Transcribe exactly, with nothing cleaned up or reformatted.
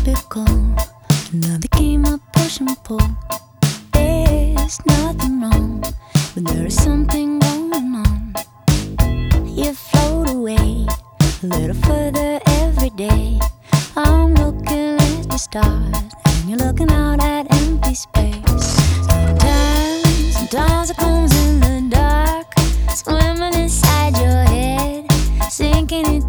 typical. Another game of push and pull. There's nothing wrong, but there is something going on. You float away a little further every day. I'm looking at the stars, and you're looking out at empty space. Sometimes, sometimes it comes in the dark, swimming inside your head, sinking in